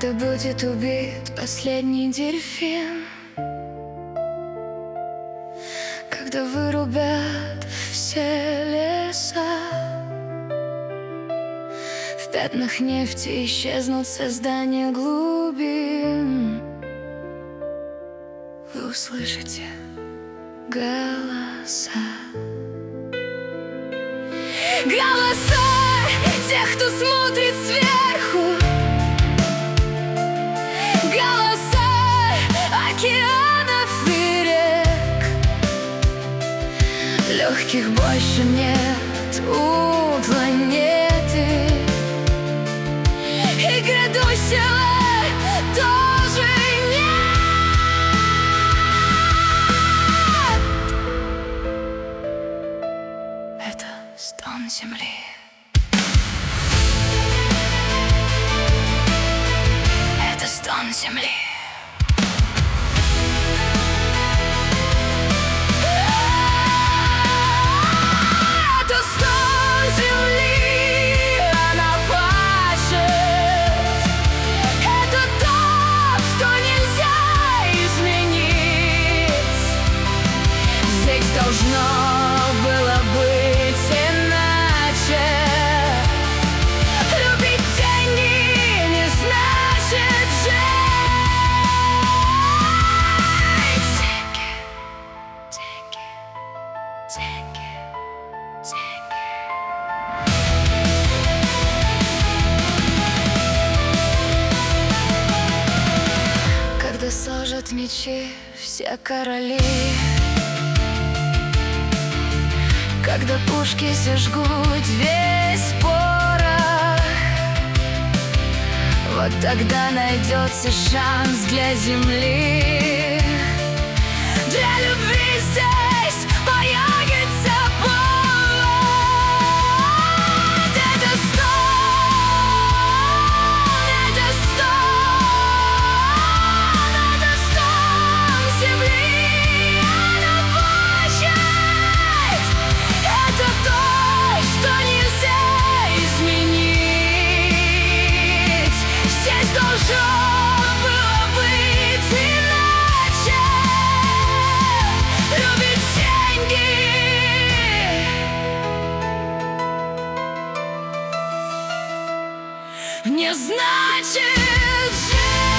Когда будет убит последний дельфин, когда вырубят все леса, в пятнах нефти исчезнут создания глубин, вы услышите голоса. Голоса тех, кто смотрит сверху, голоса океанов и рек. Легких больше нет у планеты, и грядущего тоже нет. Это стон земли. Это стон земли. Это стон земли, она плачет. Это то, что нельзя изменить. Здесь должно было быть иначе. Любить тени не значит жить. Когда сложат мечи все короли, когда пушки сожгут весь порох, вот тогда найдется шанс для земли. Для любви здесь появится повод. Это стон земли, она плачет. Это то, что нельзя изменить. Здесь должно было быть иначе. Любить деньги не значит жить.